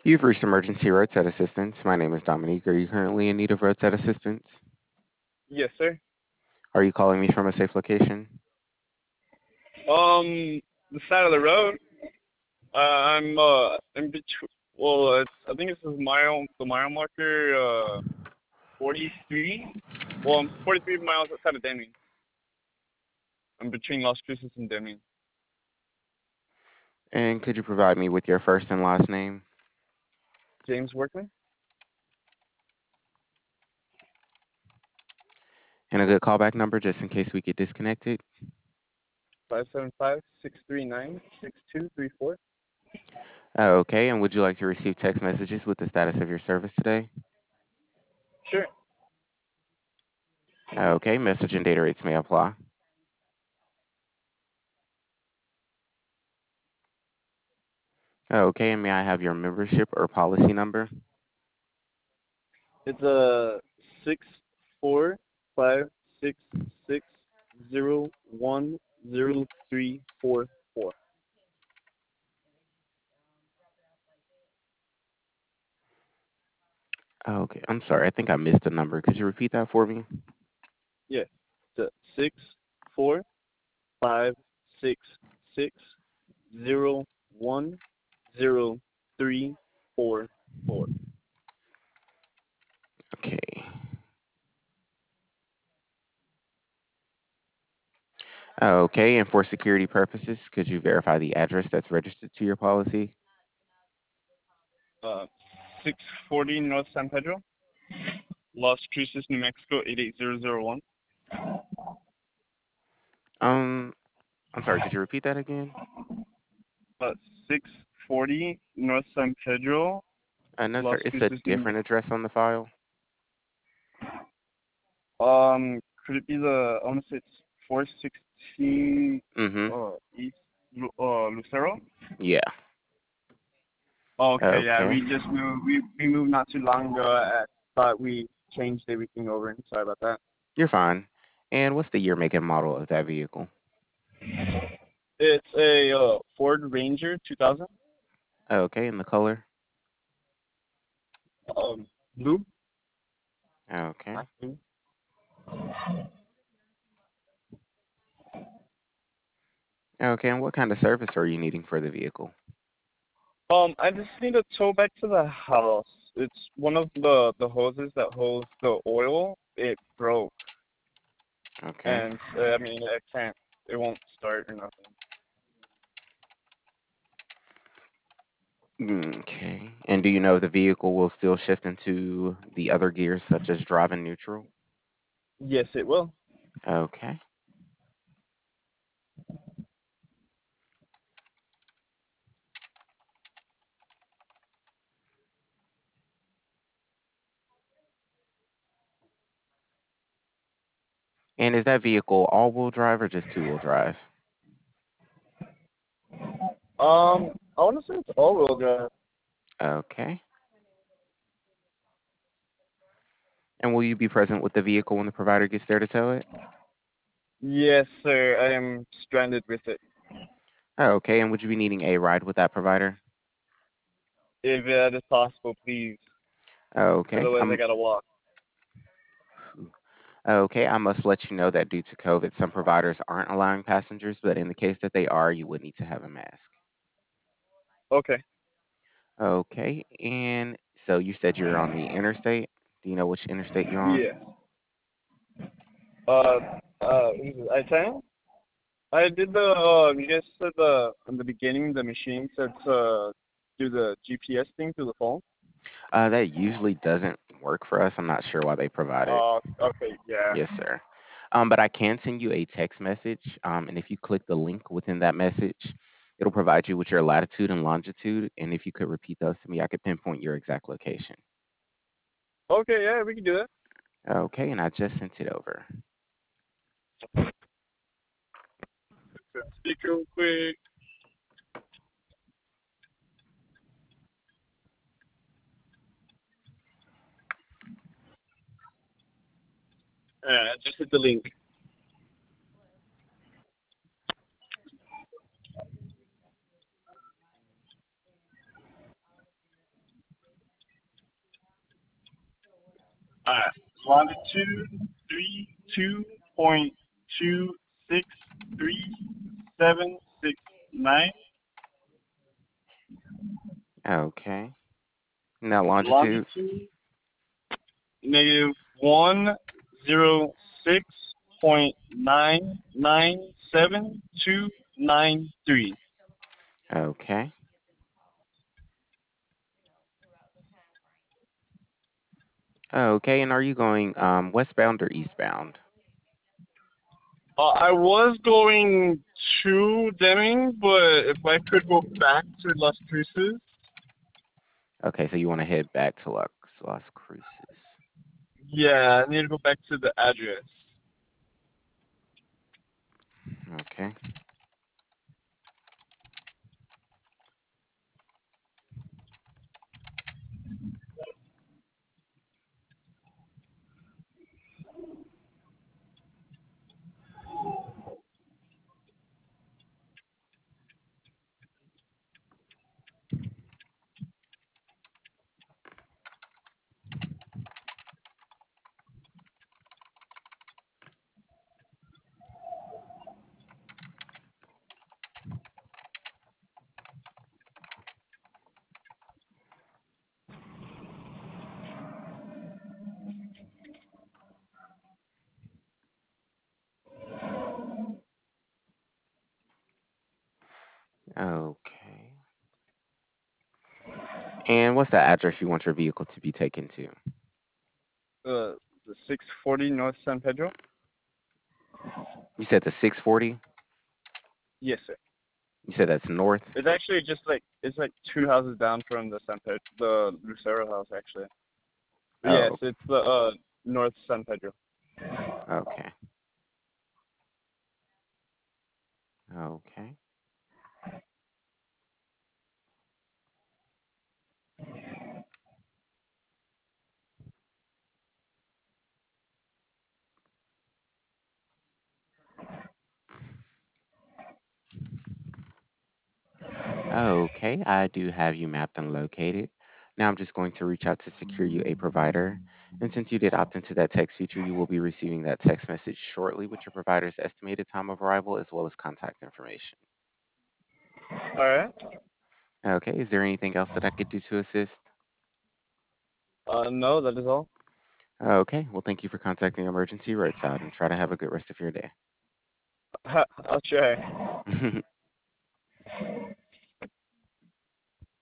You've reached emergency roadside assistance. My name is Dominique. Are you currently in need of roadside assistance? Yes, sir. Are you calling me from a safe location? The side of the road. I'm in between. Well, I think this is mile marker 43. Well, I'm 43 miles outside of Deming. I'm between Las Cruces and Deming. And could you provide me with your first and last name James Workman. and a good callback number just in case we get disconnected? 575-639-6234. Okay, and would you like to receive text messages with the status of your service today? Sure. Okay, message and data rates may apply. Okay, and may I have your membership or policy number? It's a 64566010344. Okay, I'm sorry, I think I missed a number. Could you repeat that for me? Yeah. It's a 64566010344. Okay. Okay, and for security purposes, could you verify the address that's registered to your policy? Uh, 640 North San Pedro, Las Cruces, New Mexico 88001. Um, I'm sorry, could you repeat that again? 640 North San Pedro, No, sir, Las it's a Cruces, New different address on the file. Could it be I want to say it's 416 Mm-hmm. East Lucero? Yeah. Okay, yeah, Okay. we just moved. We moved not too long ago. I thought we changed everything over. Sorry about that. You're fine. And what's the year, make, and model of that vehicle? It's a Ford Ranger 2000. Okay, and the color? Um, Blue. Okay. Black blue. Okay, and what kind of service are you needing for the vehicle? I just need a tow back to the house. It's one of the hoses that holds the oil. It broke, Okay. and I mean, I can't. It won't start or nothing. Okay. And do you know if the vehicle will still shift into the other gears, such as drive and neutral? Yes, it will. Okay. And is that vehicle all-wheel drive or just two-wheel drive? I want to say it's all-wheel drive. Okay. And will you be present with the vehicle when the provider gets there to tow it? Yes, sir. I am stranded with it. Okay. And would you be needing a ride with that provider? If that is possible, please. Okay. Otherwise, I gotta walk. Okay. I must let you know that due to COVID, some providers aren't allowing passengers, but in the case that they are, you would need to have a mask. Okay. Okay. And so you said you're on the interstate. Do you know which interstate you're on? Yeah. I-10? I did you guys said in the beginning, the machine said to do the GPS thing through the phone. That usually doesn't work for us. I'm not sure why they provide it. Okay, yeah. Yes, sir. But I can send you a text message. And if you click the link within that message, it'll provide you with your latitude and longitude. And if you could repeat those to me, I could pinpoint your exact location. Okay, yeah, we can do that. Okay, and I just sent it over. Speak real quick. Just hit the link. Longitude 32.263,769. Okay. Now longitude. Longitude -106.997,293. Okay. Okay. And are you going westbound or eastbound? I was going to Deming, but if I could go back to Las Cruces, Okay, so you want to head back to Las Cruces. yeah, I need to go back to the address. Okay. Okay. And what's the address you want your vehicle to be taken to? The 640 North San Pedro. You said the 640? Yes, sir. You said that's north? It's actually just like it's like two houses down from the the Lucero house actually. But yes, Oh, it's the North San Pedro. okay. Okay. Okay, I do have you mapped and located. Now I'm just going to reach out to secure you a provider. And since you did opt into that text feature, you will be receiving that text message shortly with your provider's estimated time of arrival as well as contact information. All right. Okay, is there anything else that I could do to assist? No, that is all. Okay, well, thank you for contacting Emergency Roadside and try to have a good rest of your day. I'll try.